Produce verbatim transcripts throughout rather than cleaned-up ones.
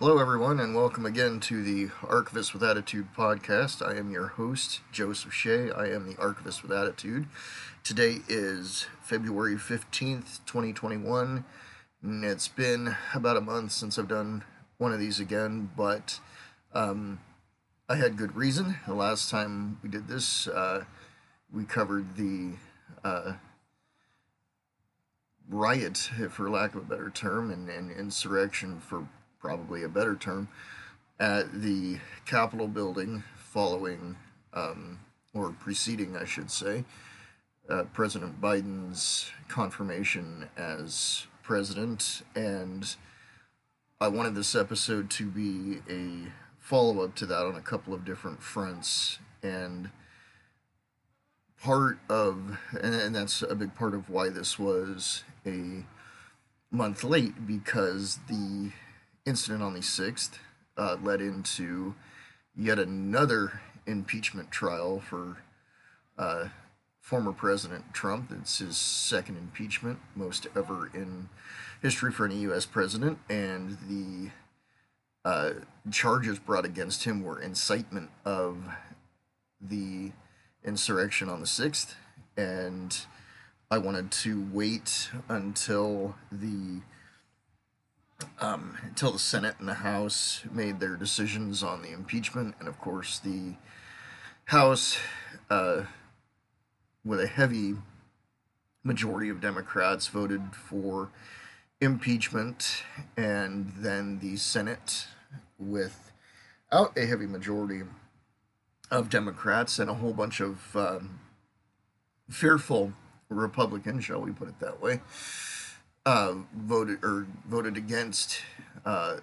Hello, everyone, and welcome again to the Archivist with Attitude podcast. I am your host, Joseph Shea. I am the Archivist with Attitude. Today is February fifteenth, twenty twenty-one, and it's been about a month since I've done one of these again, but um, I had good reason. The last time we did this, uh, we covered the uh, riot, for lack of a better term, and, and insurrection, for probably a better term, at the Capitol building following, um, or preceding, I should say, uh, President Biden's confirmation as president. And I wanted this episode to be a follow up to that on a couple of different fronts. And part of, and, and that's a big part of why this was a month late, because the incident on the sixth uh, led into yet another impeachment trial for uh, former President Trump. It's his second impeachment, most ever in history for any U S president, and the uh, charges brought against him were incitement of the insurrection on the sixth, and I wanted to wait until the Um, until the Senate and the House made their decisions on the impeachment. And of course, the House, uh, with a heavy majority of Democrats, voted for impeachment, and then the Senate, without a heavy majority of Democrats and a whole bunch of um, fearful Republicans, shall we put it that way, uh, voted or voted against uh,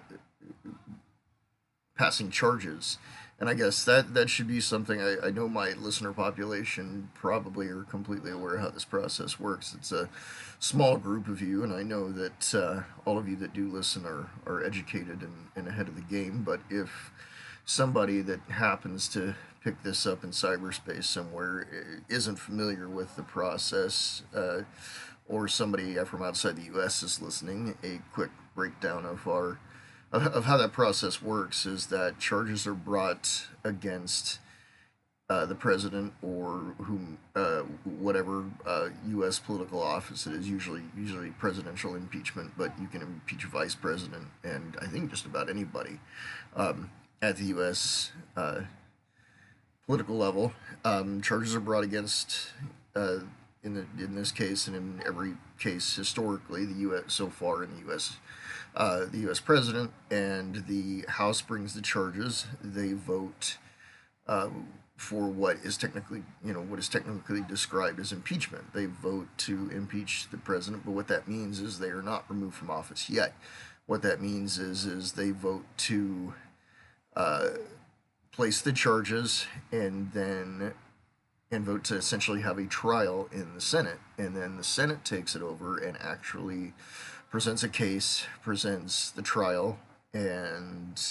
passing charges. And I guess that that should be something. I, I know my listener population probably are completely aware how this process works. It's a small group of you, and I know that uh, all of you that do listen are, are educated and, and ahead of the game. But if somebody that happens to pick this up in cyberspace somewhere isn't familiar with the process, uh, or somebody from outside the U S is listening, a quick breakdown of our of, of how that process works is that charges are brought against uh, the president or whom uh, whatever uh, U S political office it is. Usually, usually presidential impeachment, but you can impeach a vice president and I think just about anybody um, at the U S uh, political level. Um, charges are brought against. Uh, in the, in this case, and in every case historically, the U S so far in the U S, uh, the U S president, and the House brings the charges. They vote uh, for what is technically, you know, what is technically described as impeachment. They vote to impeach the president, but what that means is they are not removed from office yet. What that means is is they vote to uh, place the charges and then and vote to essentially have a trial in the Senate. And then the Senate takes it over and actually presents a case, presents the trial, and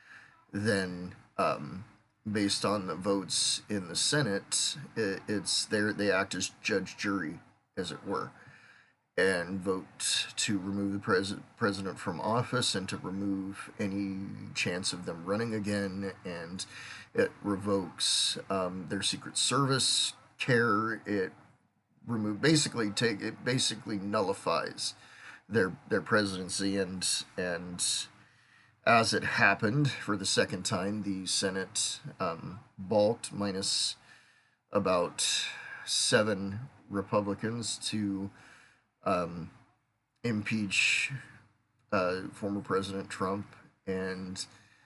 then um, based on the votes in the Senate, it, it's there. They act as judge, jury, as it were, and vote to remove the pres- president from office and to remove any chance of them running again, and it revokes um, their Secret Service care. It remove basically take it basically nullifies their their presidency, and and as it happened for the second time, the Senate um, balked, minus about seven Republicans, to um, impeach uh, former President Trump. And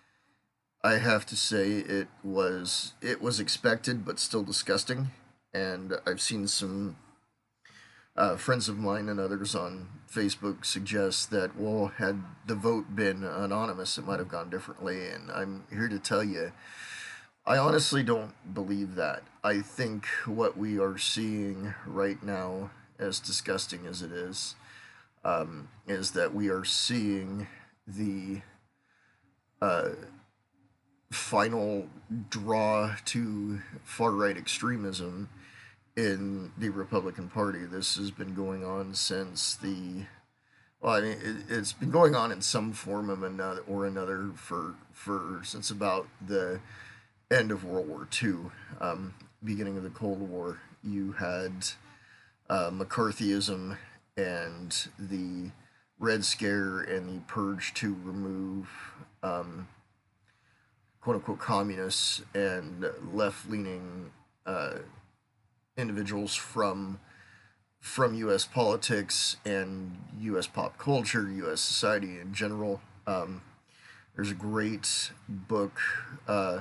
I have to say it was it was expected, but still disgusting. And I've seen some uh, friends of mine and others on Facebook suggest that, well, had the vote been anonymous, it might have gone differently. And I'm here to tell you, I honestly don't believe that. I think what we are seeing right now, as disgusting as it is, um, is that we are seeing the uh, final draw to far right extremism in the Republican Party. This has been going on since the Well, I mean, it, it's been going on in some form of another or another for for since about the end of World War Two, um, beginning of the Cold War. You had uh, McCarthyism and the Red Scare and the purge to remove um, quote unquote communists and left leaning uh, individuals from from U S politics and U S pop culture, U S society in general. Um, there's a great book uh,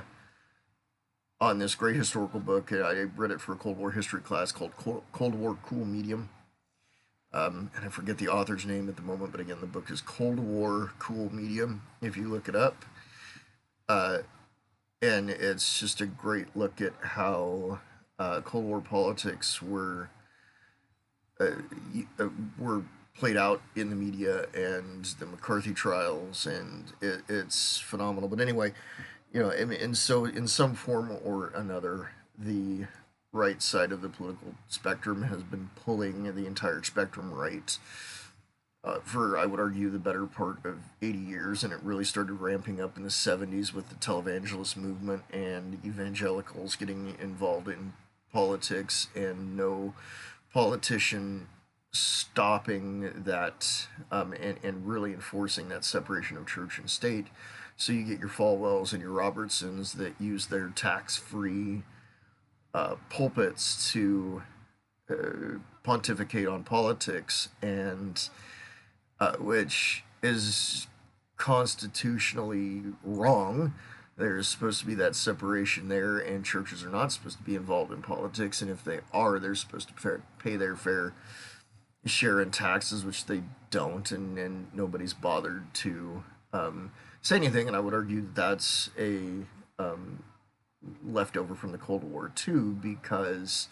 on this great historical book. I read it for a Cold War history class called Cold War Cool Medium. Um, and I forget the author's name at the moment, but again, the book is Cold War Cool Medium, if you look it up. Uh, and it's just a great look at how uh, Cold War politics were uh, uh, were played out in the media and the McCarthy trials, and it, it's phenomenal. But anyway, you know, and, and so in some form or another, the right side of the political spectrum has been pulling the entire spectrum right uh, for, I would argue, the better part of eighty years, and it really started ramping up in the seventies with the televangelist movement and evangelicals getting involved in politics, and no politician stopping that um, and, and really enforcing that separation of church and state. So you get your Falwells and your Robertsons that use their tax-free uh, pulpits to uh, pontificate on politics, and uh, which is constitutionally wrong. There's supposed to be that separation there, and churches are not supposed to be involved in politics. And if they are, they're supposed to pay their fair share in taxes, which they don't, and, and nobody's bothered to um, say anything. And I would argue that that's a um, leftover from the Cold War too, because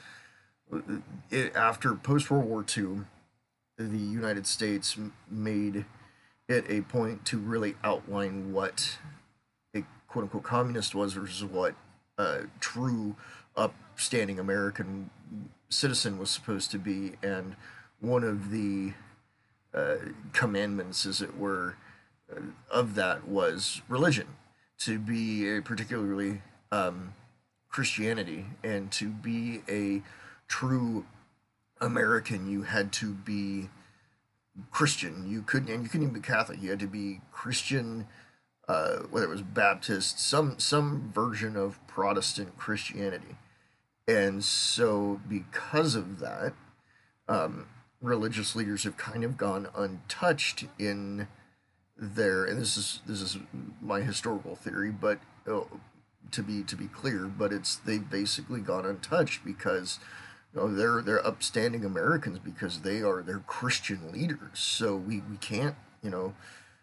it, after post World War Two, the United States made it a point to really outline what a quote unquote communist was versus what a true upstanding American citizen was supposed to be. And one of the uh, commandments, as it were, uh, of that was religion, to be a particularly um, Christianity, and to be a true American, you had to be Christian. You couldn't, and you couldn't even be Catholic. You had to be Christian, uh, whether it was Baptist, some some version of Protestant Christianity. And so, because of that, um, religious leaders have kind of gone untouched in their. And this is this is my historical theory, but uh, to be to be clear, but it's they've basically gone untouched because you know, they're they're upstanding Americans because they are they're Christian leaders. So we, we can't you know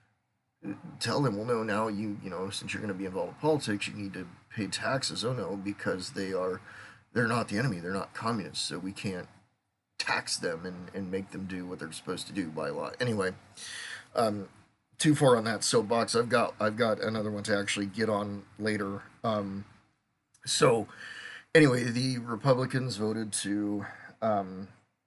tell them, well, no, now you you know since you're going to be involved in politics, you need to pay taxes. Oh no, because they are they're not the enemy. They're not communists. So we can't tax them and, and make them do what they're supposed to do by law. Anyway, um, too far on that soapbox. I've got I've got another one to actually get on later. Um, so anyway, the Republicans voted to um,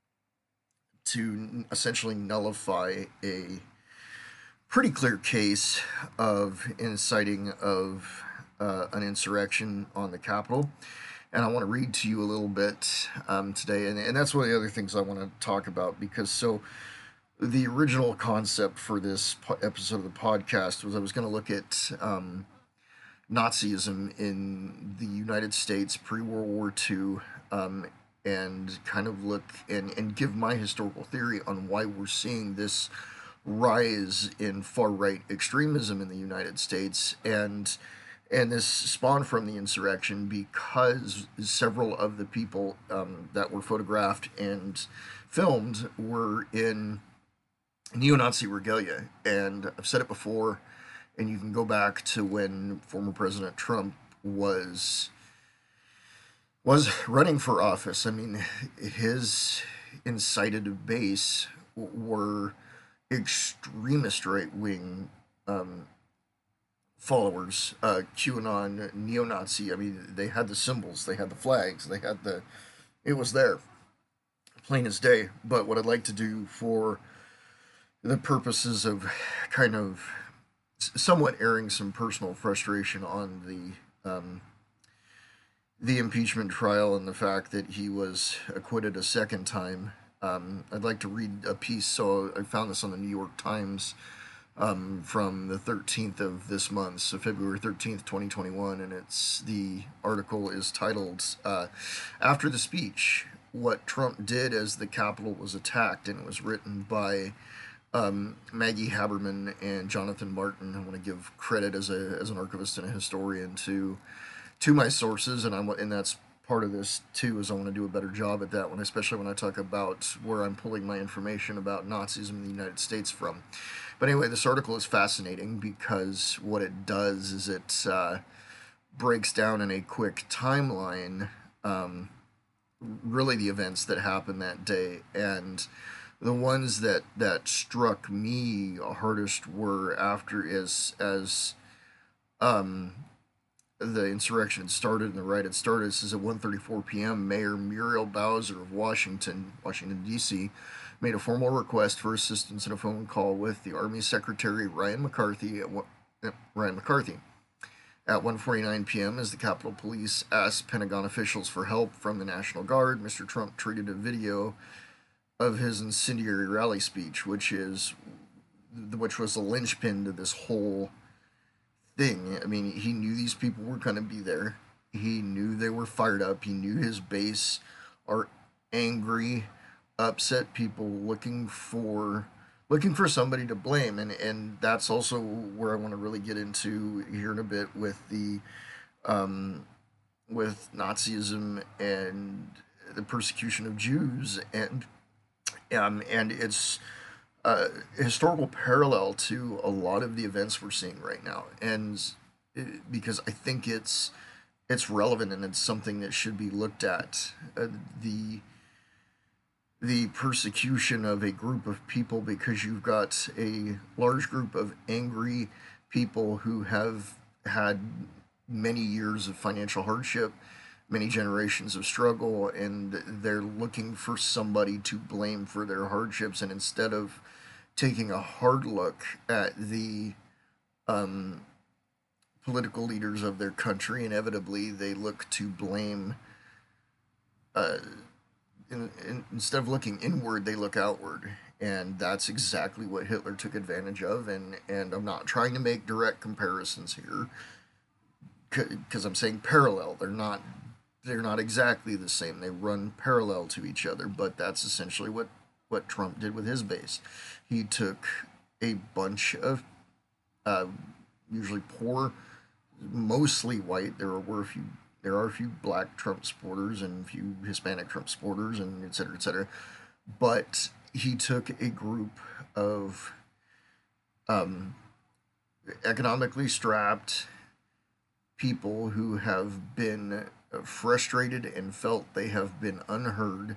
to essentially nullify a pretty clear case of inciting of uh, an insurrection on the Capitol. And I want to read to you a little bit um, today, and, and that's one of the other things I want to talk about, because so the original concept for this po- episode of the podcast was I was going to look at um, Nazism in the United States pre-World War Two, um, and kind of look and, and give my historical theory on why we're seeing this rise in far-right extremism in the United States. And and this spawned from the insurrection because several of the people um, that were photographed and filmed were in neo-Nazi regalia. And I've said it before, and you can go back to when former President Trump was was running for office. I mean, his incited base were extremist right-wing um, followers, uh, QAnon, neo-Nazi. I mean, they had the symbols, they had the flags, they had the, it was there, plain as day. But what I'd like to do for the purposes of kind of somewhat airing some personal frustration on the um, the impeachment trial and the fact that he was acquitted a second time. Um, I'd like to read a piece. So I found this on the New York Times um, from the thirteenth of this month, so February thirteenth, twenty twenty-one, and it's the article is titled uh, "After the Speech: What Trump Did as the Capitol Was Attacked," and it was written by um, Maggie Haberman and Jonathan Martin. I want to give credit as a as an archivist and a historian to to my sources, and I'm and that's part of this too. Is I want to do a better job at that one, especially when I talk about where I'm pulling my information about Nazism in the United States from. But anyway, this article is fascinating because what it does is it uh, breaks down in a quick timeline, um, really the events that happened that day, and the ones that that struck me hardest were after as as um, the insurrection had started and the riot had started. This is at one thirty-four p.m. Mayor Muriel Bowser of Washington, Washington, D C, made a formal request for assistance in a phone call with the Army Secretary Ryan McCarthy at what, Ryan McCarthy. At one forty-nine p.m., as the Capitol Police asked Pentagon officials for help from the National Guard, Mister Trump tweeted a video of his incendiary rally speech, which is which was the linchpin to this whole thing. I mean, he knew these people were going to be there. He knew they were fired up. He knew his base are angry, upset people looking for looking for somebody to blame, and and that's also where I want to really get into here in a bit with the um, with Nazism and the persecution of Jews, and um, and it's uh, historical parallel to a lot of the events we're seeing right now, and it, because I think it's it's relevant and it's something that should be looked at. Uh, the the persecution of a group of people because you've got a large group of angry people who have had many years of financial hardship, many generations of struggle, and they're looking for somebody to blame for their hardships. And instead of taking a hard look at the um, political leaders of their country, inevitably they look to blame. Uh, in, in, instead of looking inward, they look outward, and that's exactly what Hitler took advantage of. And and I'm not trying to make direct comparisons here, because I'm saying parallel. They're not they're not exactly the same. They run parallel to each other, but that's essentially what what Trump did with his base. He took a bunch of uh, usually poor, mostly white. There were a few there are a few black Trump supporters and a few Hispanic Trump supporters, and et cetera, et cetera. But he took a group of um, economically strapped people who have been frustrated and felt they have been unheard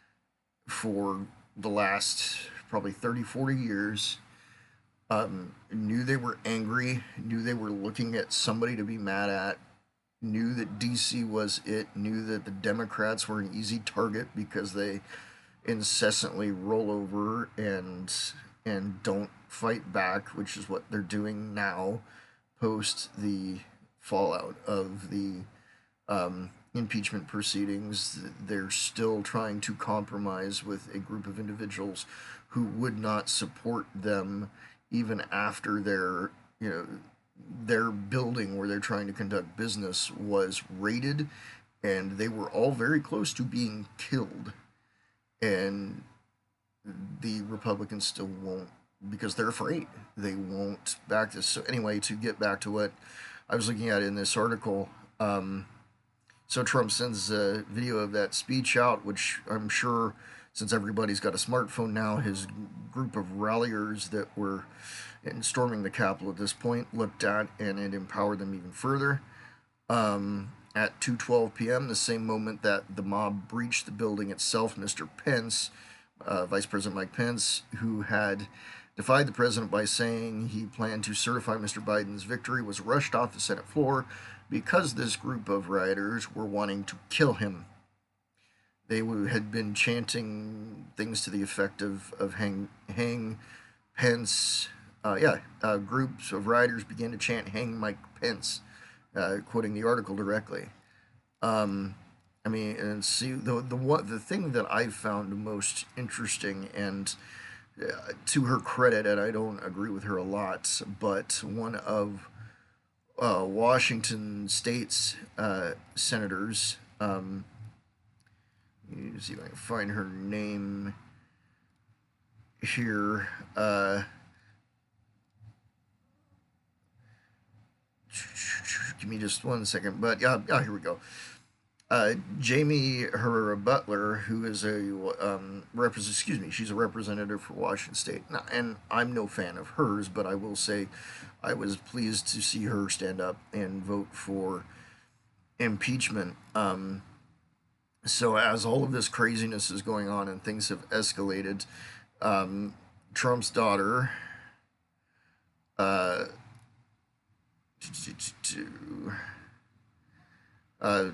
for the last probably thirty, forty years. Um, knew they were angry, knew they were looking at somebody to be mad at, knew that D C was it, knew that the Democrats were an easy target because they incessantly roll over and and don't fight back, which is what they're doing now post the fallout of the um, impeachment proceedings. They're still trying to compromise with a group of individuals who would not support them even after their, you know, their building where they're trying to conduct business was raided, and they were all very close to being killed. And the Republicans still won't, because they're afraid. They won't back this. So anyway, to get back to what I was looking at in this article, um, so Trump sends a video of that speech out, which I'm sure, since everybody's got a smartphone now, his group of ralliers that were in storming the Capitol at this point looked at, and it empowered them even further. Um, at two twelve p.m., the same moment that the mob breached the building itself, Mister Pence, uh, Vice President Mike Pence, who had defied the president by saying he planned to certify Mister Biden's victory, was rushed off the Senate floor because this group of rioters were wanting to kill him. They had been chanting things to the effect of, of hang, hang Pence, uh, yeah, uh, groups of rioters began to chant "Hang Mike Pence," uh, quoting the article directly. Um, I mean, and see the the what the thing that I found most interesting, and uh, to her credit, and I don't agree with her a lot, but one of uh, Washington State's uh, senators. Um, let me see if I can find her name here. Uh, give me just one second. But yeah, yeah, here we go. Uh, Jamie Herrera Butler, who is a um, represent, excuse me, she's a representative for Washington State, and I'm no fan of hers, but I will say, I was pleased to see her stand up and vote for impeachment. Um, so as all of this craziness is going on and things have escalated, um, Trump's daughter, uh, uh,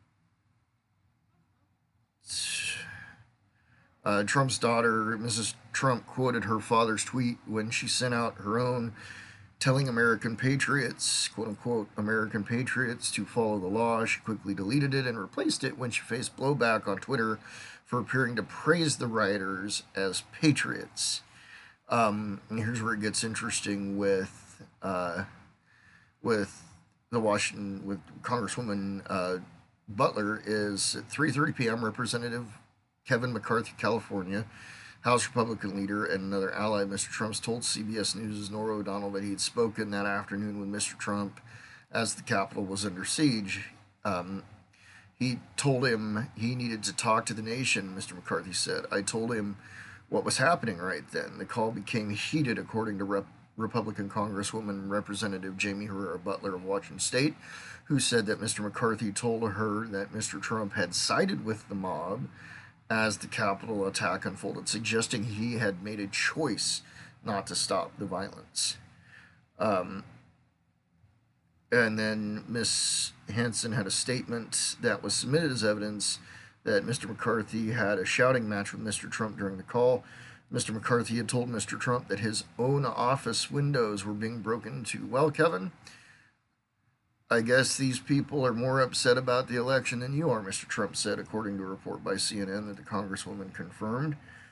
Uh, Trump's daughter, Missus Trump, quoted her father's tweet when she sent out her own, telling American patriots, quote unquote, American patriots, to follow the law. She quickly deleted it and replaced it when she faced blowback on Twitter for appearing to praise the rioters as patriots. Um, and here's where it gets interesting with uh, with the Washington with Congresswoman uh, Butler is at three thirty p.m. Representative Kevin McCarthy, California, House Republican leader and another ally of Mister Trump's, told C B S News' Norah O'Donnell that he had spoken that afternoon with Mister Trump as the Capitol was under siege. Um, he told him he needed to talk to the nation, Mister McCarthy said. I told him what was happening right then. The call became heated, according to Rep- Republican Congresswoman Representative Jamie Herrera Butler of Washington State, who said that Mister McCarthy told her that Mister Trump had sided with the mob as the Capitol attack unfolded, suggesting he had made a choice not to stop the violence. Um, and then Miss Hansen had a statement that was submitted as evidence that Mister McCarthy had a shouting match with Mister Trump during the call. Mister McCarthy had told Mister Trump that his own office windows were being broken into. Well, Kevin, I guess these people are more upset about the election than you are, Mister Trump said, according to a report by C N N that the Congresswoman confirmed.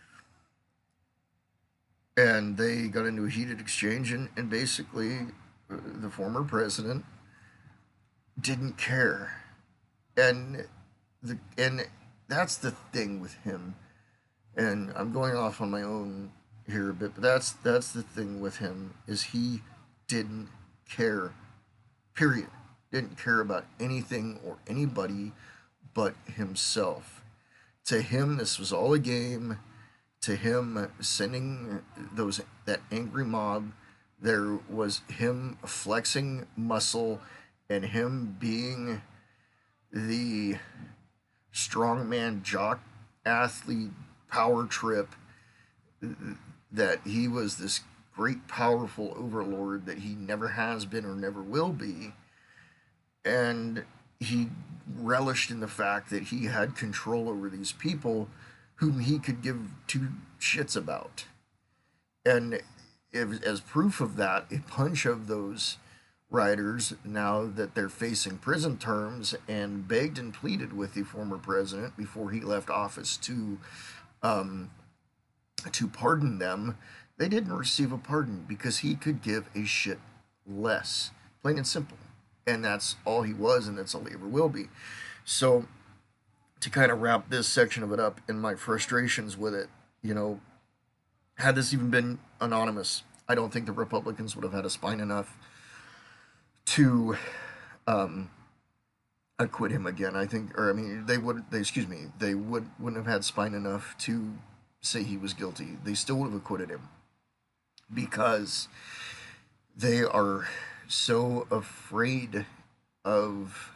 And they got into a heated exchange, and, and basically, uh, the former president didn't care. And the and that's the thing with him. And I'm going off on my own here a bit, but that's that's the thing with him is he didn't care. Period. Didn't care about anything or anybody but himself. To him, this was all a game. To him, sending those that angry mob, there was him flexing muscle and him being the strongman jock athlete power trip that he was this great powerful overlord that he never has been or never will be. And he relished in the fact that he had control over these people whom he could give two shits about. And if, as proof of that, a bunch of those rioters, now that they're facing prison terms, and begged and pleaded with the former president before he left office to um, to pardon them, they didn't receive a pardon because he could give a shit less, plain and simple. And that's all he was, and that's all he ever will be. So, to kind of wrap this section of it up and my frustrations with it, you know, had this even been anonymous, I don't think the Republicans would have had a spine enough to um, acquit him again. I think, or I mean, they would, they excuse me, they would wouldn't have had spine enough to say he was guilty. They still would have acquitted him because they are so afraid of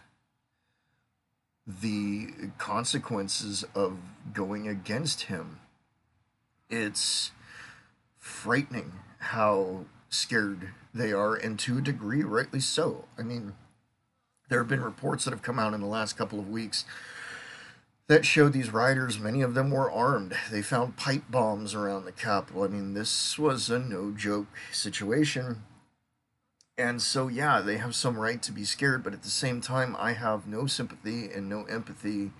the consequences of going against him. It's frightening how scared they are, and to a degree, rightly so. I mean, there have been reports that have come out in the last couple of weeks that showed these rioters, many of them were armed. They found pipe bombs around the Capitol. I mean, this was a no joke situation. And so, yeah, they have some right to be scared, but at the same time, I have no sympathy and no empathy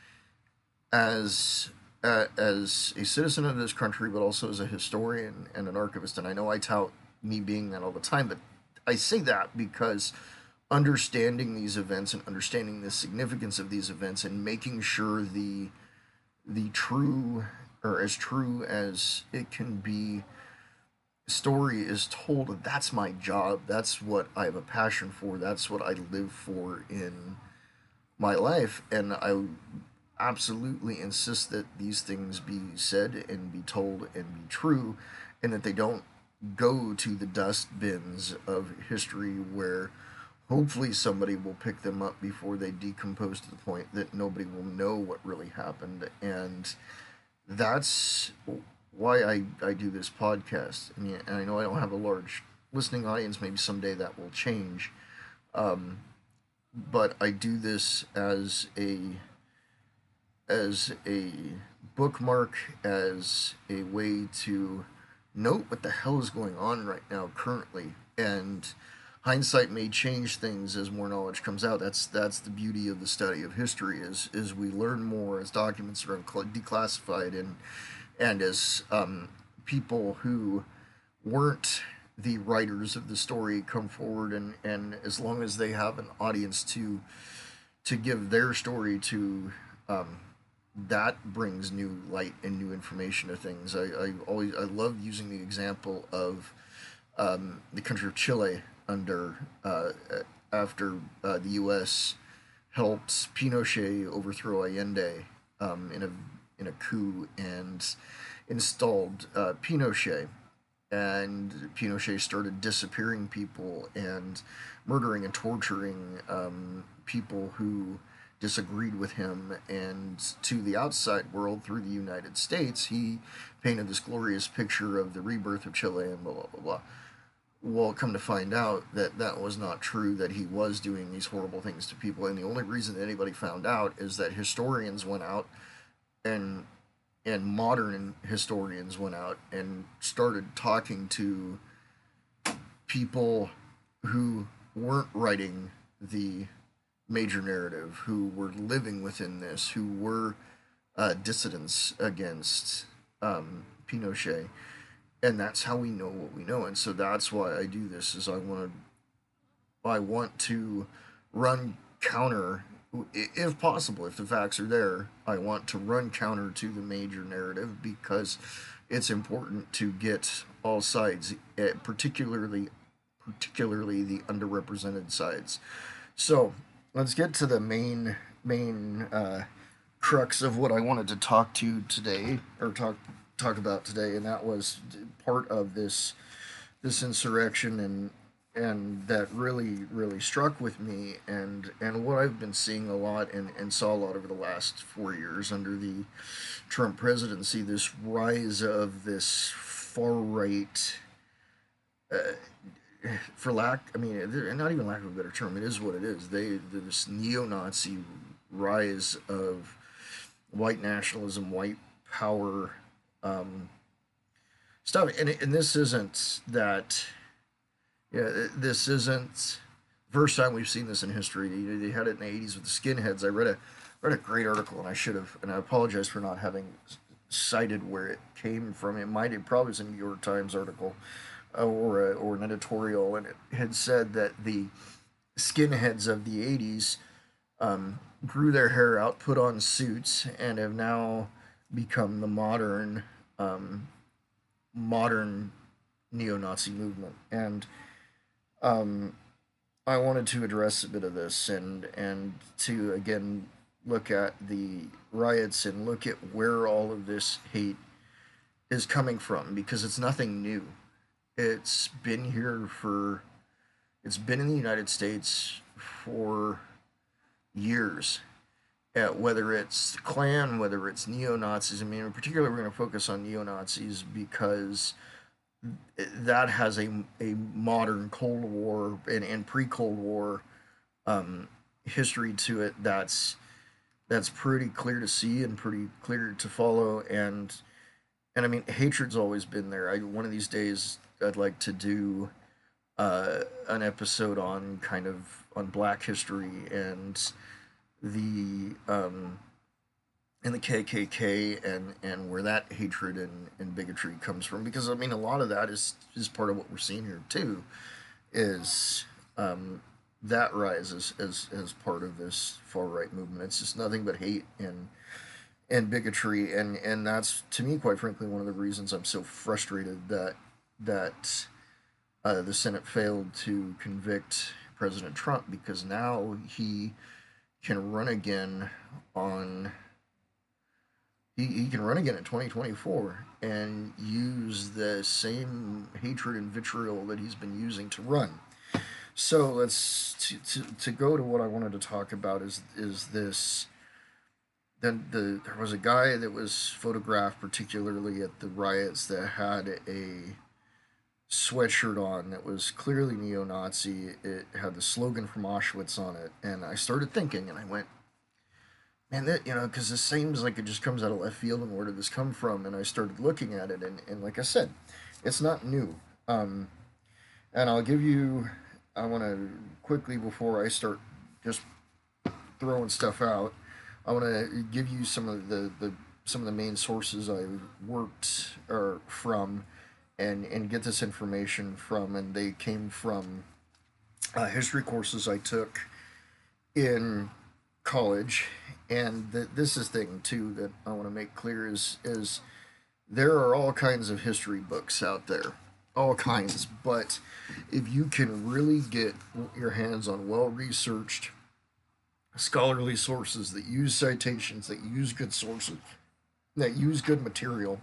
as uh, as a citizen of this country, but also as a historian and an archivist. And I know I tout me being that all the time, but I say that because understanding these events and understanding the significance of these events and making sure the the true, or as true as it can be, story is told, that's my job. That's what I have a passion for. That's what I live for in my life. And I absolutely insist that these things be said and be told and be true, and that they don't go to the dust bins of history where hopefully somebody will pick them up before they decompose to the point that nobody will know what really happened. And that's why I, I do this podcast. I mean, and I know I don't have a large listening audience. Maybe someday that will change. Um, but I do this as a as a bookmark, as a way to note what the hell is going on right now currently. And hindsight may change things as more knowledge comes out. That's that's the beauty of the study of history, is is we learn more as documents are declassified, and and as um, people who weren't the writers of the story come forward, and and as long as they have an audience to to give their story to, um, that brings new light and new information to things. I, I always I love using the example of um, the country of Chile under uh, after uh, the U S helped Pinochet overthrow Allende um, in a in a coup and installed uh, Pinochet. And Pinochet started disappearing people and murdering and torturing um, people who disagreed with him. And to the outside world, through the United States, he painted this glorious picture of the rebirth of Chile and blah, blah, blah, blah. Well, come to find out that that was not true, that he was doing these horrible things to people. And the only reason that anybody found out is that historians went out, and and modern historians went out and started talking to people who weren't writing the major narrative, who were living within this, who were uh, dissidents against um, Pinochet. And that's how we know what we know. And so that's why I do this, is I want to I want to run counter, if possible, if the facts are there. I want to run counter to the major narrative, because it's important to get all sides, particularly particularly the underrepresented sides. So let's get to the main main uh, crux of what I wanted to talk to today, or talk talk about today, and that was part of this this insurrection, and and that really really struck with me, and and what I've been seeing a lot, and, and saw a lot over the last four years under the Trump presidency, this rise of this far right, uh, for lack, I mean, not even lack of a better term, it is what it is. They this neo-Nazi rise of white nationalism, white power, um, stuff, and and this isn't that. Yeah, this isn't first time we've seen this in history. They, they had it in the eighties with the skinheads. I read a read a great article, and I should have, and I apologize for not having cited where it came from. It might have probably was a New York Times article, uh, or a, or an editorial, and it had said that the skinheads of the eighties um, grew their hair out, put on suits, and have now become the modern um, modern neo-Nazi movement. And um, I wanted to address a bit of this, and and to again look at the riots and look at where all of this hate is coming from, because it's nothing new. It's been here for it's been in the United States for years. Uh, whether it's the Klan, whether it's neo-Nazis. I mean, in particular, we're going to focus on neo-Nazis because that has a, a modern Cold War and, and pre-Cold War um, history to it that's that's pretty clear to see and pretty clear to follow. And and I mean, hatred's always been there. I one of these days I'd like to do uh, an episode on kind of on Black history and the um, and the K K K and and where that hatred and, and bigotry comes from, because I mean a lot of that is is part of what we're seeing here too, is um, that rise as, as as part of this far right movement. It's just nothing but hate and and bigotry, and and that's, to me, quite frankly, one of the reasons I'm so frustrated that that uh, the Senate failed to convict President Trump, because now he can run again on he, he can run again in twenty twenty-four and use the same hatred and vitriol that he's been using to run. So let's to, to, to go to what I wanted to talk about is is this. Then the there was a guy that was photographed, particularly at the riots, that had a sweatshirt on that was clearly neo-Nazi. It had the slogan from Auschwitz on it, and I started thinking, and I went, man, that, you know, because this seems like it just comes out of left field, and where did this come from? And I started looking at it, and, and like I said, it's not new. Um, and I'll give you, I want to quickly, before I start just throwing stuff out, I want to give you some of the, the some of the main sources I worked or from, and and get this information from, and they came from uh, history courses I took in college. And the, this is thing too that I want to make clear is is there are all kinds of history books out there, all kinds. But if you can really get your hands on well researched scholarly sources that use citations, that use good sources, that use good material,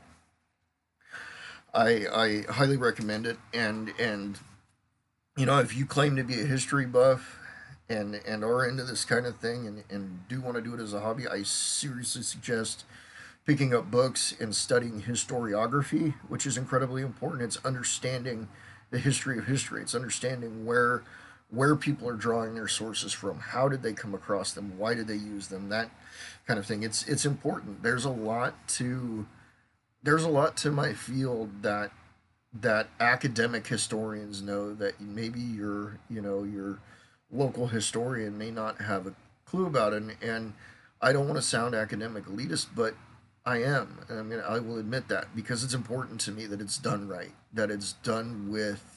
I I highly recommend it. And and you know, if you claim to be a history buff and and are into this kind of thing, and, and do want to do it as a hobby, I seriously suggest picking up books and studying historiography, which is incredibly important. It's understanding the history of history. It's understanding where where people are drawing their sources from. How did they come across them? Why did they use them? That kind of thing. It's it's important. There's a lot to there's a lot to my field that that academic historians know that maybe your you know your local historian may not have a clue about it. And, and I don't want to sound academic elitist, but I am. I mean, I will admit that, because it's important to me that it's done right, that it's done with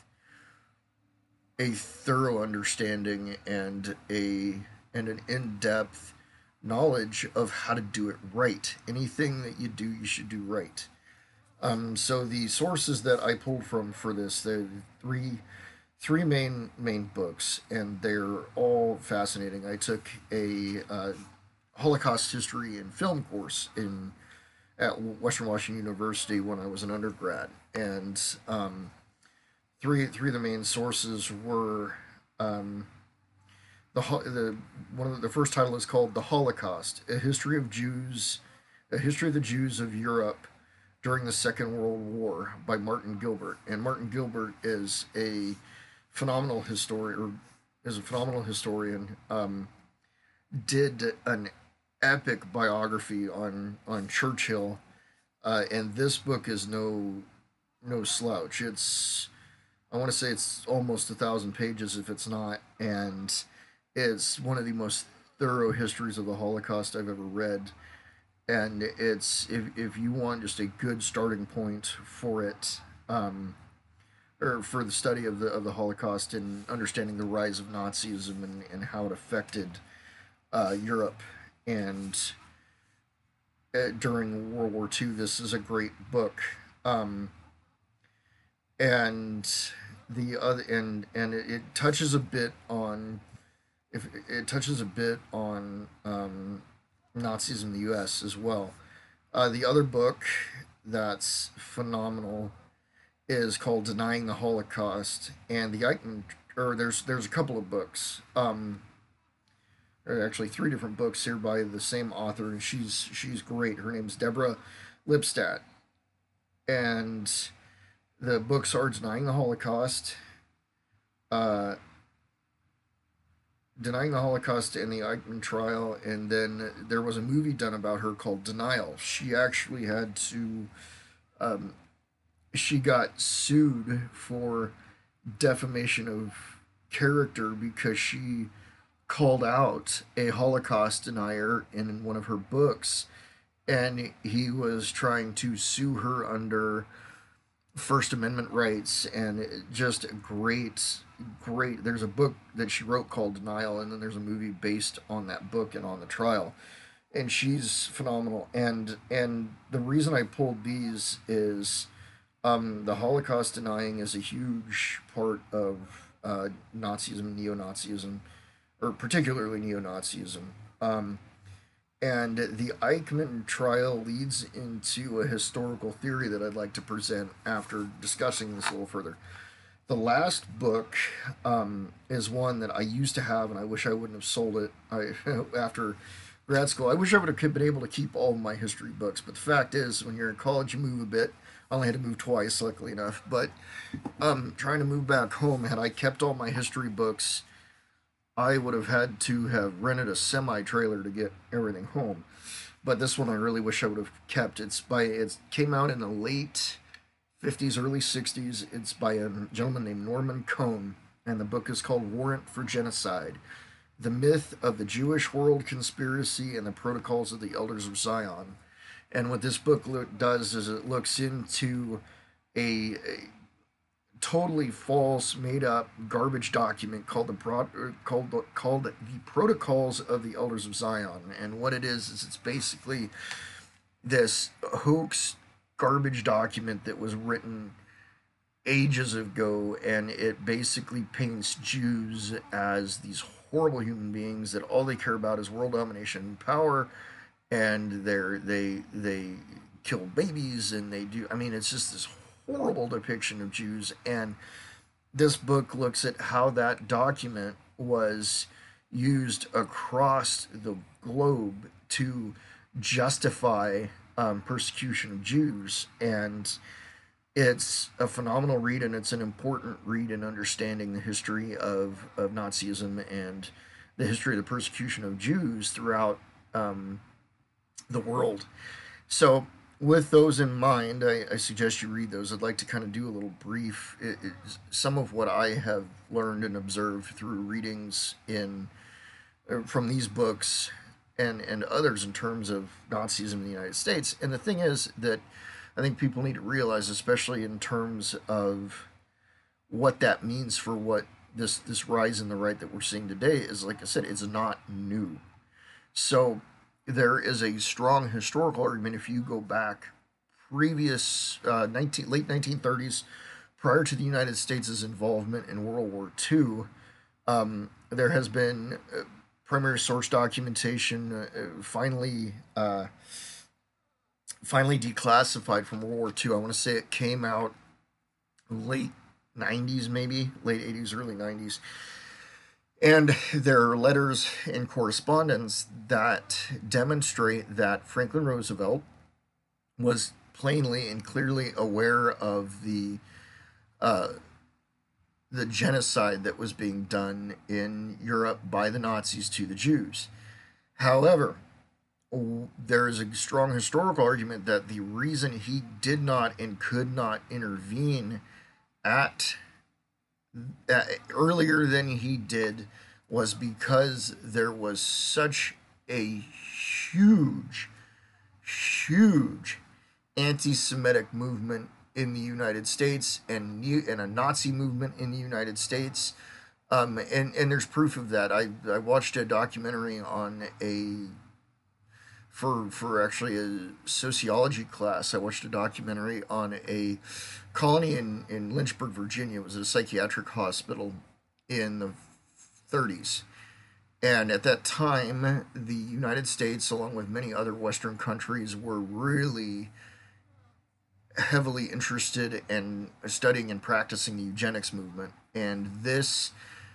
a thorough understanding and a and an in-depth knowledge of how to do it right. Anything that you do, you should do right. Um, so the sources that I pulled from for this, the three three main main books, and they're all fascinating. I took a uh, Holocaust history and film course in at Western Washington University when I was an undergrad, and um, three three of the main sources were um, the the one of the, the first title is called "The Holocaust: A History of Jews, A History of the Jews of Europe During the Second World War" by Martin Gilbert. And Martin Gilbert is a phenomenal historian, or is a phenomenal historian. Um, did an epic biography on on Churchill, uh, and this book is no no slouch. It's, I want to say it's almost a thousand pages if it's not, and it's one of the most thorough histories of the Holocaust I've ever read. And it's, if if you want just a good starting point for it, um, or for the study of the of the Holocaust and understanding the rise of Nazism, and, and how it affected uh, Europe and uh, during World War Two, this is a great book. Um, and the other and and it, it touches a bit on, if it touches a bit on um, Nazis in the U S as well. Uh, the other book that's phenomenal is called "Denying the Holocaust," and the Eichmann, or there's there's a couple of books. Um, there are actually three different books here by the same author, and she's she's great. Her name's Deborah Lipstadt, and the books are "Denying the Holocaust," uh, Denying the Holocaust and the Eichmann trial, and then there was a movie done about her called Denial. She actually had to, um, she got sued for defamation of character because she called out a Holocaust denier in one of her books, and he was trying to sue her under First Amendment rights, and just great, great. There's a book that she wrote called Denial, and then there's a movie based on that book and on the trial, and she's phenomenal. And and the reason I pulled these is um, the Holocaust denying is a huge part of uh, Nazism, neo-Nazism, or particularly neo-Nazism. Um, and the Eichmann trial leads into a historical theory that I'd like to present after discussing this a little further. The last book um, is one that I used to have, and I wish I wouldn't have sold it I, after grad school. I wish I would have been able to keep all of my history books, but the fact is, when you're in college, you move a bit. I only had to move twice, luckily enough. But um, trying to move back home, had I kept all my history books, I would have had to have rented a semi trailer to get everything home. But this one I really wish I would have kept. It's by it came out in the late fifties, early sixties. It's by a gentleman named Norman Cohn, and the book is called Warrant for Genocide: The Myth of the Jewish World Conspiracy and the Protocols of the Elders of Zion. And what this book lo- does is it looks into a, a totally false, made up garbage document called the Pro- called called the Protocols of the Elders of Zion. And what it is is it's basically this hoax garbage document that was written ages ago, and it basically paints Jews as these horrible human beings that all they care about is world domination and power, and they're they they kill babies, and they do. I mean, it's just this horrible depiction of Jews. And this book looks at how that document was used across the globe to justify um, persecution of Jews. And it's a phenomenal read, and it's an important read in understanding the history of, of Nazism and the history of the persecution of Jews throughout um, the world. So, with those in mind, I, I suggest you read those. I'd like to kind of do a little brief. It, it, some of what I have learned and observed through readings in uh, from these books and and others in terms of Nazism in the United States. And the thing is that I think people need to realize, especially in terms of what that means for what this this rise in the right that we're seeing today is, like I said, it's not new. So there is a strong historical argument if you go back previous uh, nineteen, late nineteen thirties, prior to the United States' involvement in World War Two. Um, there has been uh, primary source documentation uh, finally uh, finally declassified from World War Two. I want to say it came out late nineties, maybe late eighties, early nineties. And there are letters and correspondence that demonstrate that Franklin Roosevelt was plainly and clearly aware of the uh, the genocide that was being done in Europe by the Nazis to the Jews. However, there is a strong historical argument that the reason he did not and could not intervene at uh, earlier than he did was because there was such a huge, huge anti-Semitic movement in the United States, and and a Nazi movement in the United States. Um, and and there's proof of that. I I watched a documentary on a for for actually a sociology class. I watched a documentary on a colony in, in Lynchburg, Virginia. It was a psychiatric hospital in the thirties. And at that time, the United States, along with many other Western countries, were really heavily interested in studying and practicing the eugenics movement. And this,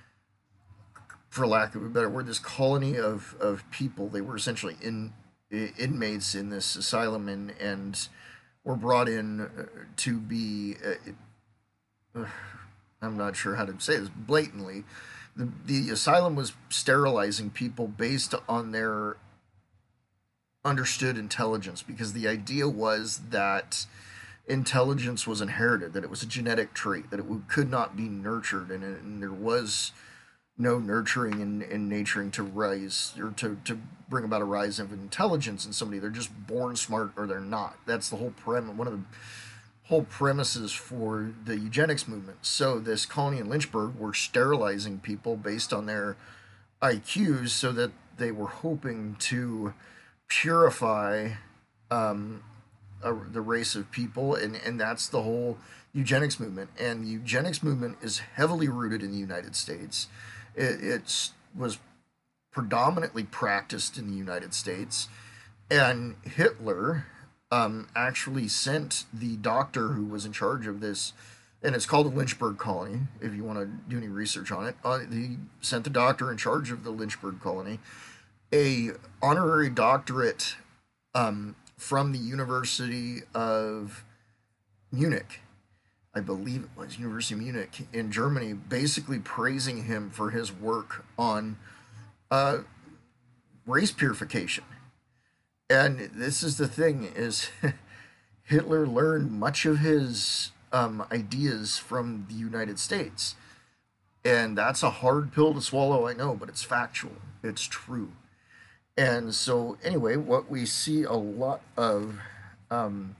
for lack of a better word, this colony of, of people, they were essentially in inmates in this asylum, and, and were brought in to be, uh, uh, I'm not sure how to say this blatantly, the, the asylum was sterilizing people based on their understood intelligence, because the idea was that intelligence was inherited, that it was a genetic trait, that it could not be nurtured, and, and there was no nurturing and, and naturing to rise or to, to bring about a rise of intelligence in somebody. They're just born smart or they're not. That's the whole premise, one of the whole premises for the eugenics movement. So this colony in Lynchburg were sterilizing people based on their I Qs so that they were hoping to purify um, a, the race of people, and, and that's the whole eugenics movement. And the eugenics movement is heavily rooted in the United States. It it's, was predominantly practiced in the United States, and Hitler um, actually sent the doctor who was in charge of this, and it's called the Lynchburg colony, if you want to do any research on it. Uh, he sent the doctor in charge of the Lynchburg colony a honorary doctorate um, from the University of Munich, I believe it was University of Munich in Germany, basically praising him for his work on uh, race purification. And this is the thing: is Hitler learned much of his um, ideas from the United States, and that's a hard pill to swallow, I know, but it's factual, it's true. And so, anyway, what we see a lot of um,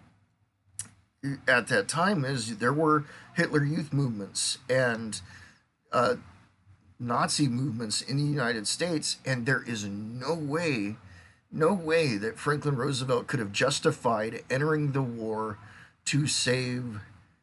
at that time is there were Hitler Youth movements and uh, Nazi movements in the United States, and there is no way, no way that Franklin Roosevelt could have justified entering the war to save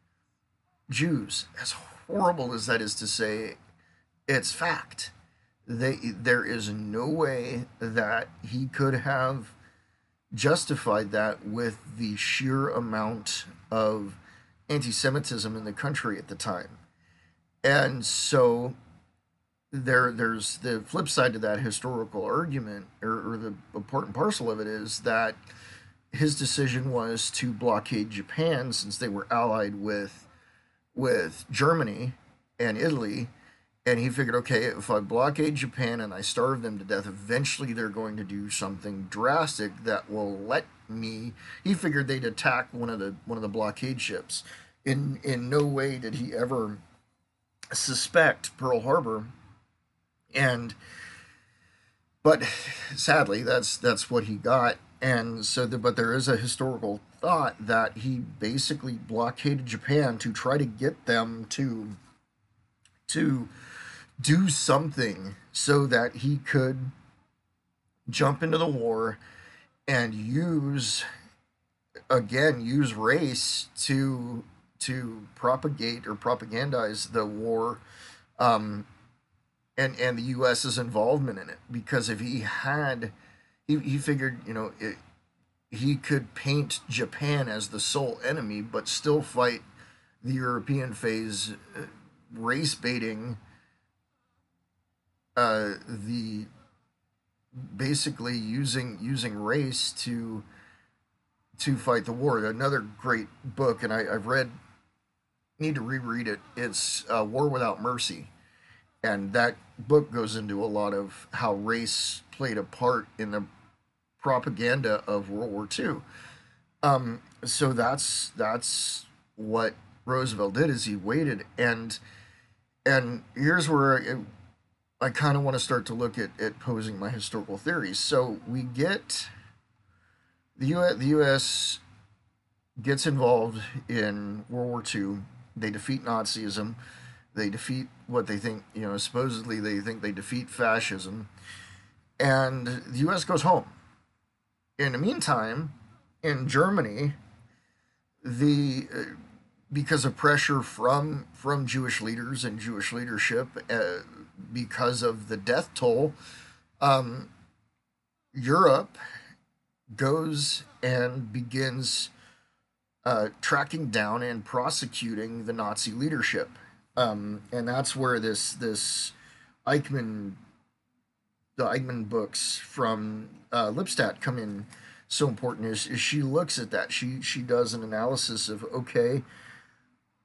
Jews. As horrible as that is to say, it's fact. They, there is no way that he could have justified that with the sheer amount of anti-Semitism in the country at the time. And so there, there's the flip side to that historical argument, or, or the important parcel of it is that his decision was to blockade Japan, since they were allied with with Germany and Italy. And he figured, okay, if I blockade Japan and I starve them to death, eventually they're going to do something drastic that will let me. He figured they'd attack one of the one of the blockade ships. In in no way did he ever suspect Pearl Harbor. And but sadly, that's that's what he got. And so, the, but there is a historical thought that he basically blockaded Japan to try to get them to to do something so that he could jump into the war and use again use race to to propagate or propagandize the war, um, and and the US's involvement in it. Because if he had he, he figured, you know, it, he could paint Japan as the sole enemy but still fight the European phase, uh, race baiting Uh, the basically using using race to to fight the war. Another great book, and I, I've read, need to reread it. It's uh, War Without Mercy, and that book goes into a lot of how race played a part in the propaganda of World War Two. Um, so that's that's what Roosevelt did, is he waited, and and here's where it, I kind of want to start to look at, at posing my historical theories. So we get the U S, the U S gets involved in World War Two. They defeat Nazism. They defeat what they think, you know, supposedly they think they defeat fascism. And the U S goes home. In the meantime, in Germany, the uh, because of pressure from from Jewish leaders and Jewish leadership, uh, because of the death toll, um, Europe goes and begins uh, tracking down and prosecuting the Nazi leadership, um, and that's where this this Eichmann, the Eichmann books from uh, Lipstadt come in so important. Is, is she looks at that, she she does an analysis of, okay,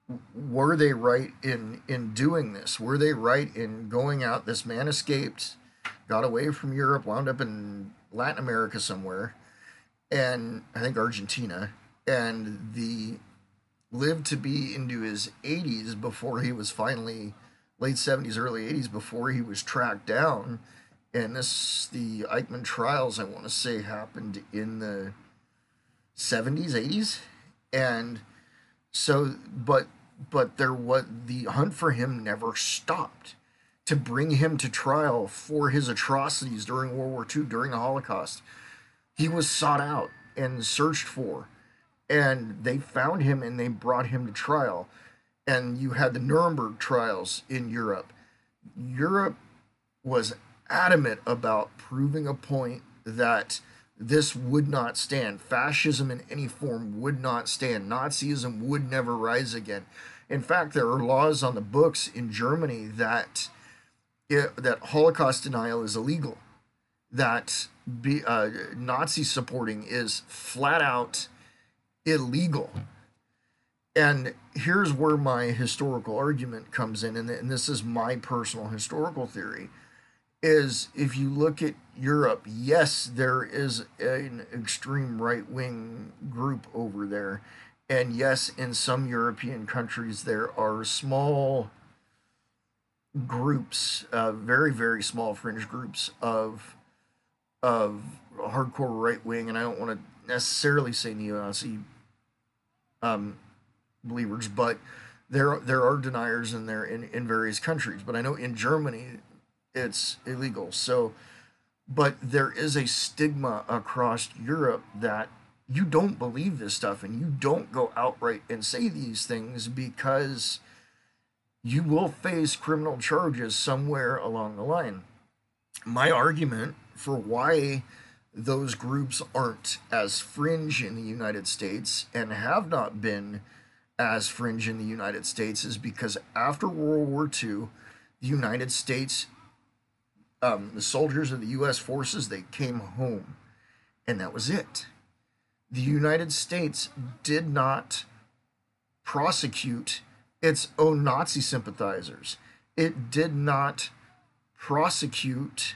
were they right in in doing this? Were they right in going out? This man escaped, got away from Europe, wound up in Latin America somewhere, and I think Argentina, and the lived to be into his eighties before he was finally late seventies, early eighties before he was tracked down. And this the Eichmann trials, I want to say, happened in the seventies, eighties, and so but but there was the hunt for him never stopped to bring him to trial for his atrocities during World War Two, during the Holocaust. He was sought out and searched for, and they found him and they brought him to trial. And you had the Nuremberg trials in Europe. Europe was adamant about proving a point that this would not stand. Fascism in any form would not stand. Nazism would never rise again. In fact, there are laws on the books in Germany that it, that Holocaust denial is illegal. That be, uh, Nazi supporting is flat out illegal. And here's where my historical argument comes in, and, and this is my personal historical theory, is if you look at Europe, yes, there is an extreme right-wing group over there. And yes, in some European countries, there are small groups, uh, very, very small fringe groups of of hardcore right-wing, and I don't want to necessarily say neo-Nazi um, believers, but there there are deniers in there in, in various countries. But I know in Germany, it's illegal. So, but there is a stigma across Europe that you don't believe this stuff and you don't go outright and say these things because you will face criminal charges somewhere along the line. My argument for why those groups aren't as fringe in the United States and have not been as fringe in the United States is because after World War Two, the United States, um, the soldiers of the U S forces, they came home, and that was it. The United States did not prosecute its own Nazi sympathizers. It did not prosecute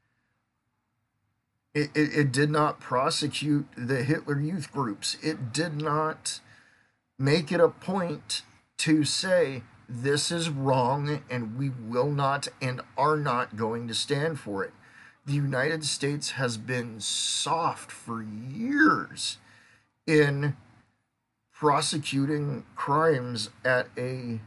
it, it, it did not prosecute the Hitler Youth groups. It did not make it a point to say this is wrong and we will not and are not going to stand for it. The United States has been soft for years in prosecuting crimes at a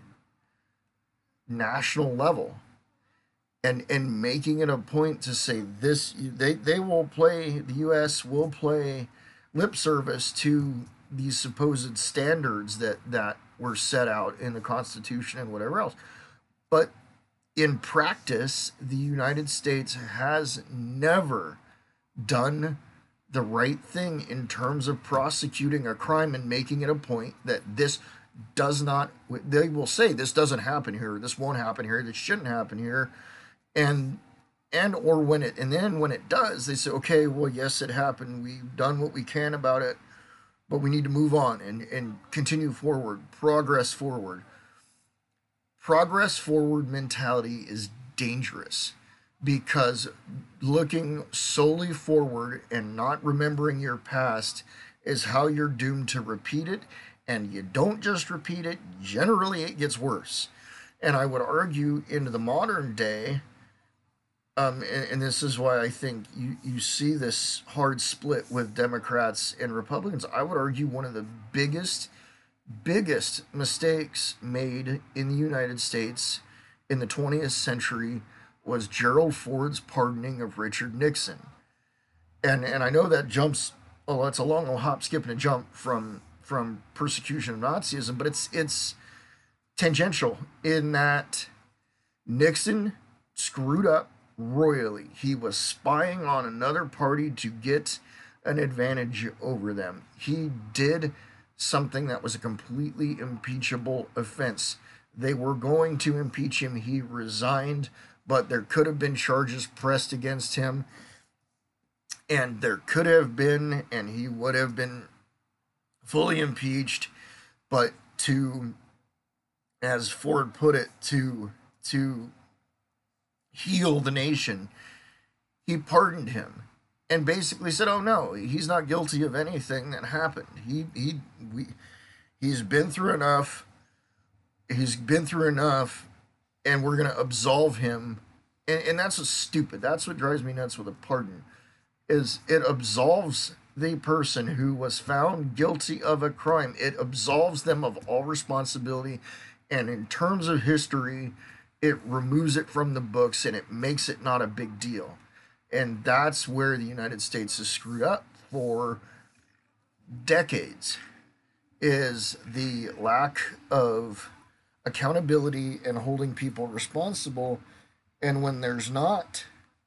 national level and and making it a point to say this. They, they will play, the U S will play lip service to these supposed standards that, that were set out in the Constitution and whatever else. But in practice, the United States has never done the right thing in terms of prosecuting a crime and making it a point that this does not, they will say this doesn't happen here, this won't happen here, this shouldn't happen here. And and or when it and then when it does, they say, okay, well, yes, it happened. We've done what we can about it, but we need to move on and, and continue forward, progress forward. Progress forward mentality is dangerous because looking solely forward and not remembering your past is how you're doomed to repeat it. And you don't just repeat it, generally it gets worse. And I would argue into the modern day, um, and, and this is why I think you, you see this hard split with Democrats and Republicans. I would argue one of the biggest, biggest mistakes made in the United States in the twentieth century was Gerald Ford's pardoning of Richard Nixon. And and I know that jumps, oh, it's a long hop, skip, and a jump from from persecution of Nazism, but it's it's tangential in that Nixon screwed up royally. He was spying on another party to get an advantage over them. He did something that was a completely impeachable offense. They were going to impeach him. He resigned, but there could have been charges pressed against him, and there could have been, and he would have been fully impeached, but to as Ford put it, to to heal the nation, he pardoned him and basically said, "Oh no, he's not guilty of anything that happened. He he we he's been through enough. He's been through enough, and we're gonna absolve him." And, and that's what's stupid. That's what drives me nuts with a pardon, is it absolves the person who was found guilty of a crime. It absolves them of all responsibility, and in terms of history, it removes it from the books and it makes it not a big deal. And that's where the United States has screwed up for decades, is the lack of accountability and holding people responsible. And when there's not,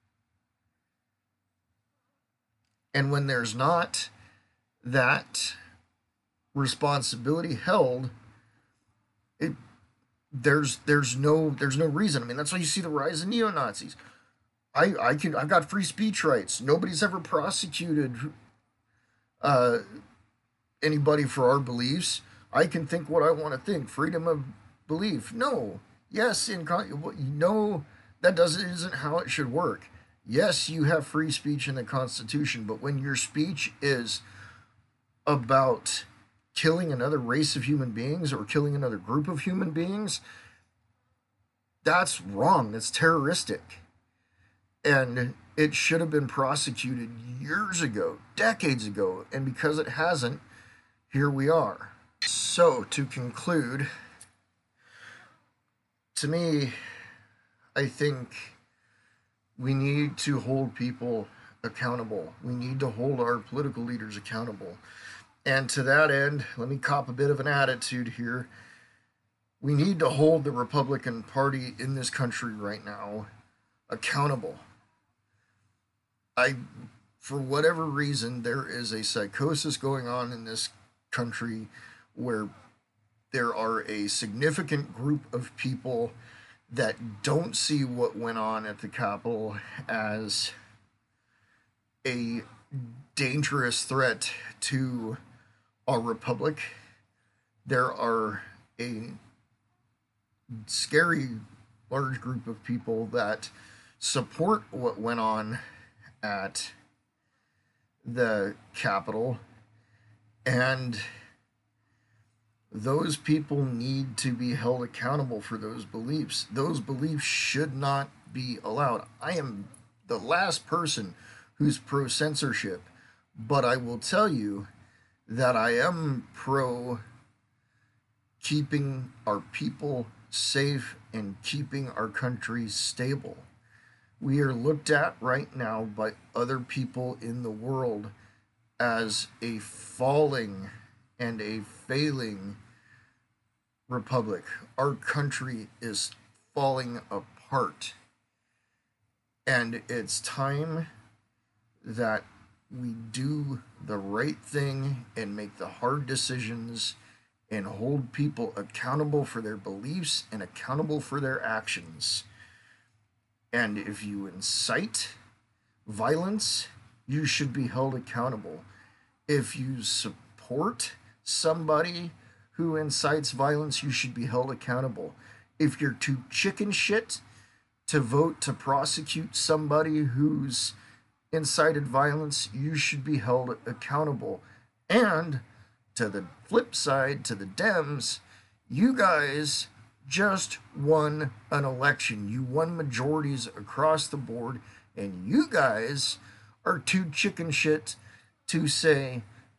and when there's not that responsibility held, it there's there's no there's no reason. I mean, that's why you see the rise of neo Nazis. I I can I've got free speech rights. Nobody's ever prosecuted uh, anybody for our beliefs. I can think what I want to think. Freedom of belief. No. Yes, in con- no, that doesn't isn't how it should work. Yes, you have free speech in the Constitution, but when your speech is about killing another race of human beings or killing another group of human beings, that's wrong. That's terroristic. And it should have been prosecuted years ago, decades ago, and because it hasn't, here we are. So, to conclude, to me, I think we need to hold people accountable. We need to hold our political leaders accountable. And to that end, let me cop a bit of an attitude here. We need to hold the Republican Party in this country right now accountable. I, for whatever reason, there is a psychosis going on in this country where there are a significant group of people that don't see what went on at the Capitol as a dangerous threat to our republic. There are a scary large group of people that support what went on at the Capitol, and those people need to be held accountable for those beliefs. Those beliefs should not be allowed. I am the last person who's pro censorship, but I will tell you that I am pro keeping our people safe and keeping our country stable. We are looked at right now by other people in the world as a falling and a failing republic. Our country is falling apart. And it's time that we do the right thing and make the hard decisions and hold people accountable for their beliefs and accountable for their actions. And if you incite violence, you should be held accountable. If you support somebody who incites violence, you should be held accountable. If you're too chicken shit to vote to prosecute somebody who's incited violence, you should be held accountable. And to the flip side, to the Dems, you guys just won an election. You won majorities across the board, and you guys are too chicken shit to say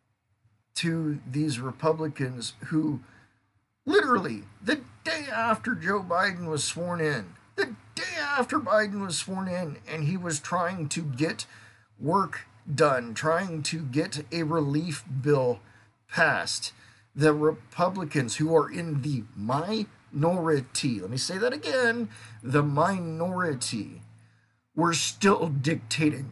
to these Republicans who literally the day after Joe Biden was sworn in, the day after Biden was sworn in, and he was trying to get work done, trying to get a relief bill passed, the Republicans who are in the minority, let me say that again, the minority, were still dictating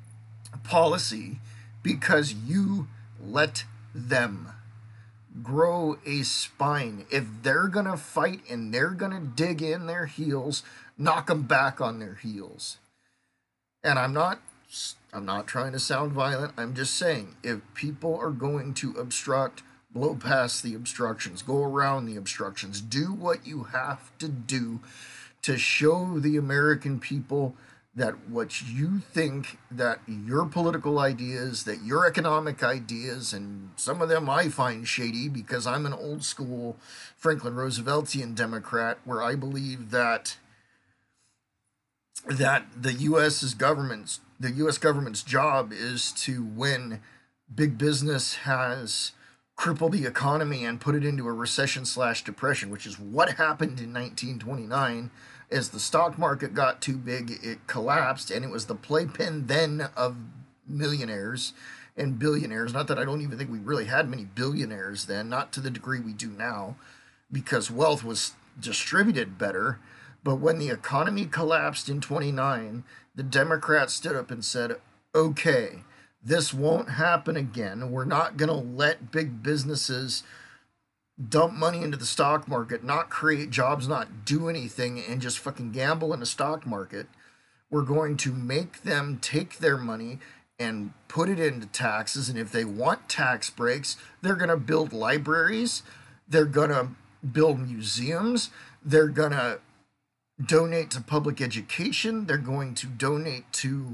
policy because you let them grow a spine. If they're gonna fight and they're gonna dig in their heels, knock them back on their heels. And I'm not I'm not trying to sound violent. I'm just saying, if people are going to obstruct blow past the obstructions, go around the obstructions, do what you have to do to show the American people that what you think, that your political ideas, that your economic ideas, and some of them I find shady because I'm an old school Franklin Rooseveltian Democrat, where I believe that that the U.S.'s government's the U S government's job is to, when big business has crippled the economy and put it into a recession slash depression, which is what happened in nineteen twenty-nine. As the stock market got too big, it collapsed, and it was the playpen then of millionaires and billionaires. Not that I don't even think we really had many billionaires then, not to the degree we do now, because wealth was distributed better. But when the economy collapsed in twenty-nine, the Democrats stood up and said, okay, this won't happen again. We're not going to let big businesses dump money into the stock market, not create jobs, not do anything, and just fucking gamble in the stock market. We're going to make them take their money and put it into taxes. And if they want tax breaks, they're going to build libraries. They're going to build museums. They're going to donate to public education. They're going to donate to,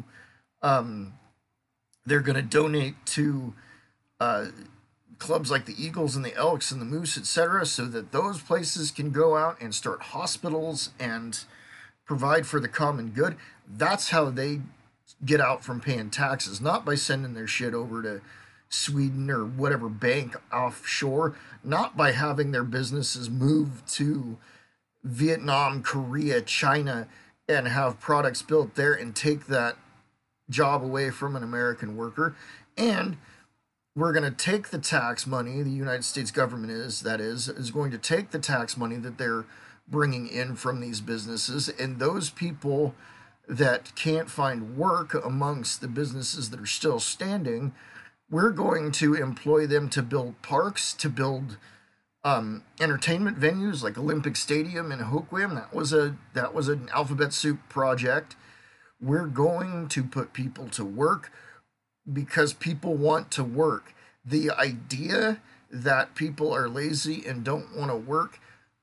um, they're going to donate to uh, clubs like the Eagles and the Elks and the Moose, et cetera, so that those places can go out and start hospitals and provide for the common good. That's how they get out from paying taxes, not by sending their shit over to Sweden or whatever bank offshore, not by having their businesses move to Vietnam, Korea, China, and have products built there and take that job away from an American worker. And we're going to take the tax money, the United States government is, that is, is going to take the tax money that they're bringing in from these businesses, and those people that can't find work amongst the businesses that are still standing, we're going to employ them to build parks, to build um, entertainment venues like Olympic Stadium in Hoquiam. That was a that was an Alphabet Soup project. We're going to put people to work because people want to work. The idea that people are lazy and don't want to work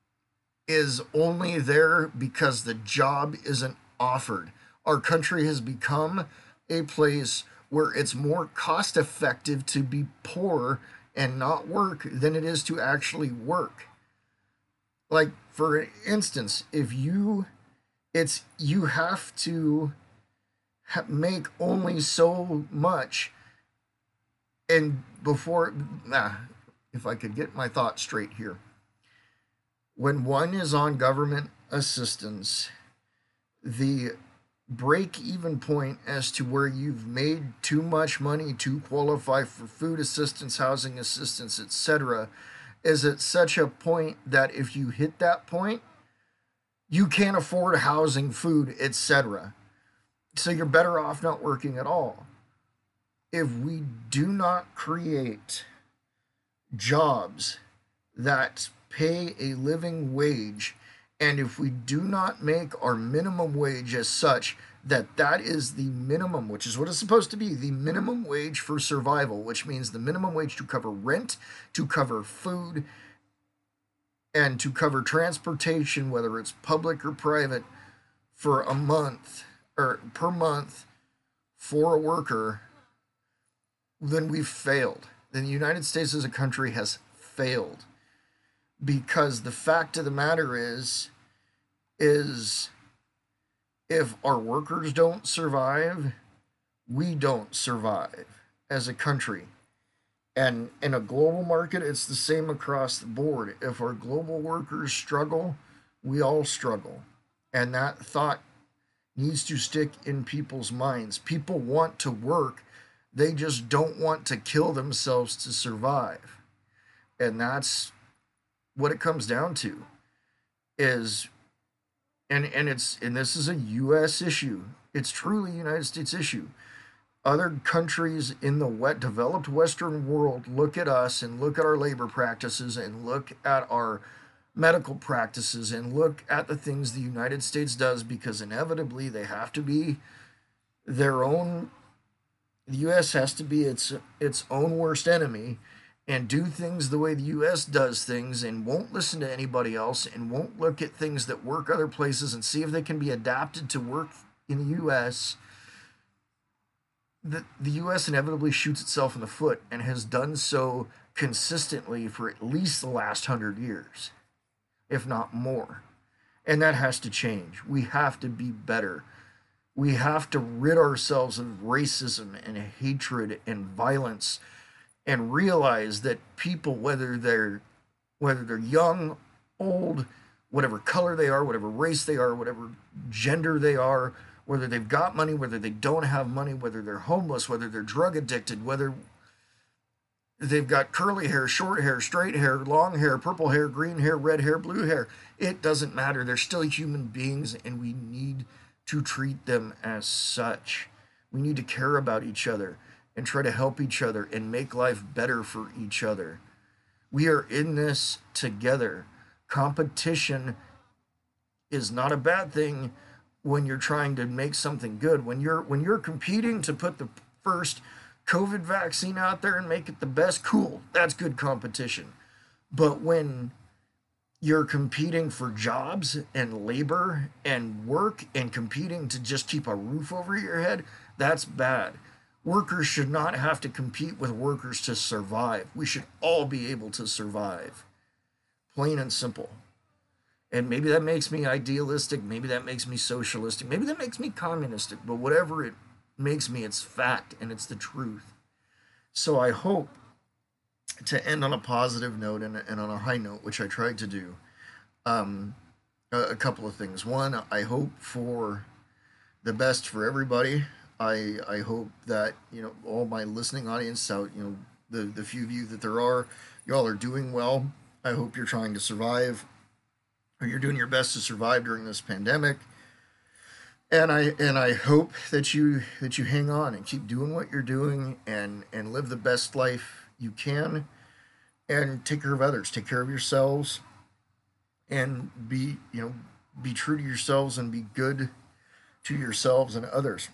is only there because the job isn't offered. Our country has become a place where it's more cost effective to be poor and not work than it is to actually work. Like, for instance, if you, it's, you have to ha- make only so much, and before, nah, if I could get my thoughts straight here. When one is on government assistance, the break-even point as to where you've made too much money to qualify for food assistance, housing assistance, et cetera, is at such a point that if you hit that point, you can't afford housing, food, et cetera. So you're better off not working at all. If we do not create jobs that pay a living wage, and if we do not make our minimum wage as such that that is the minimum, which is what it's supposed to be, the minimum wage for survival, which means the minimum wage to cover rent, to cover food, and to cover transportation, whether it's public or private, for a month or per month for a worker, then we've failed. Then the United States as a country has failed. Because the fact of the matter is, is if our workers don't survive, we don't survive as a country. And in a global market, it's the same across the board. If our global workers struggle, we all struggle. And that thought needs to stick in people's minds. People want to work, they just don't want to kill themselves to survive. And that's what it comes down to, is, and and it's and this is a U S issue. It's truly a United States issue. Other countries in the wet developed Western world look at us and look at our labor practices and look at our medical practices and look at the things the United States does, because inevitably they have to be their own. The U S has to be its its own worst enemy, and do things the way the U S does things and won't listen to anybody else and won't look at things that work other places and see if they can be adapted to work in the U S, the, the U S inevitably shoots itself in the foot and has done so consistently for at least the last hundred years, if not more. And that has to change. We have to be better. We have to rid ourselves of racism and hatred and violence and realize that people, whether they're whether they're young, old, whatever color they are, whatever race they are, whatever gender they are, whether they've got money, whether they don't have money, whether they're homeless, whether they're drug addicted, whether they've got curly hair, short hair, straight hair, long hair, purple hair, green hair, red hair, blue hair. It doesn't matter. They're still human beings, and we need to treat them as such. We need to care about each other and try to help each other and make life better for each other. We are in this together. Competition is not a bad thing when you're trying to make something good. When you're when you're competing to put the first COVID vaccine out there and make it the best, cool. That's good competition. But when you're competing for jobs and labor and work and competing to just keep a roof over your head, that's bad. Workers should not have to compete with workers to survive. We should all be able to survive. Plain and simple. And maybe that makes me idealistic, maybe that makes me socialistic, maybe that makes me communistic, but whatever it makes me, it's fact and it's the truth. So I hope to end on a positive note and, and on a high note, which I tried to do, um, a, a couple of things. One, I hope for the best for everybody. I I hope that, you know, all my listening audience out, you know, the the few of you that there are, y'all are doing well. I hope you're trying to survive, or you're doing your best to survive during this pandemic. And I and I hope that you that you hang on and keep doing what you're doing and and live the best life you can, and take care of others, take care of yourselves, and be, you know, be true to yourselves and be good to yourselves and others.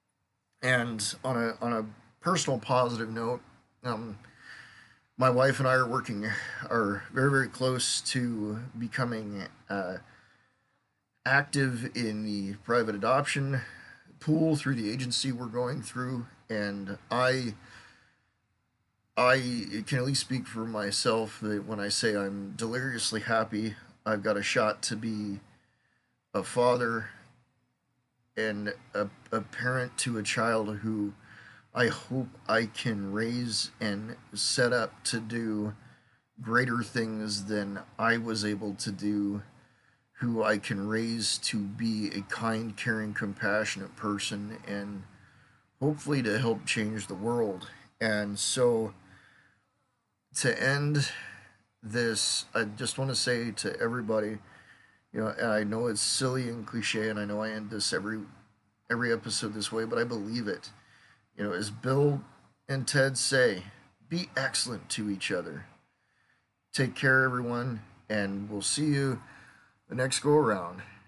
And on a on a personal positive note, um, my wife and I are working are very very close to becoming uh, active in the private adoption pool through the agency we're going through, and I I can at least speak for myself that when I say I'm deliriously happy, I've got a shot to be a father and a, a parent to a child who I hope I can raise and set up to do greater things than I was able to do, who I can raise to be a kind, caring, compassionate person, and hopefully to help change the world. And so, to end this, I just want to say to everybody, you know, and I know it's silly and cliche, and I know I end this every every episode this way, but I believe it. You know, as Bill and Ted say, be excellent to each other. Take care, everyone, and we'll see you the next go around.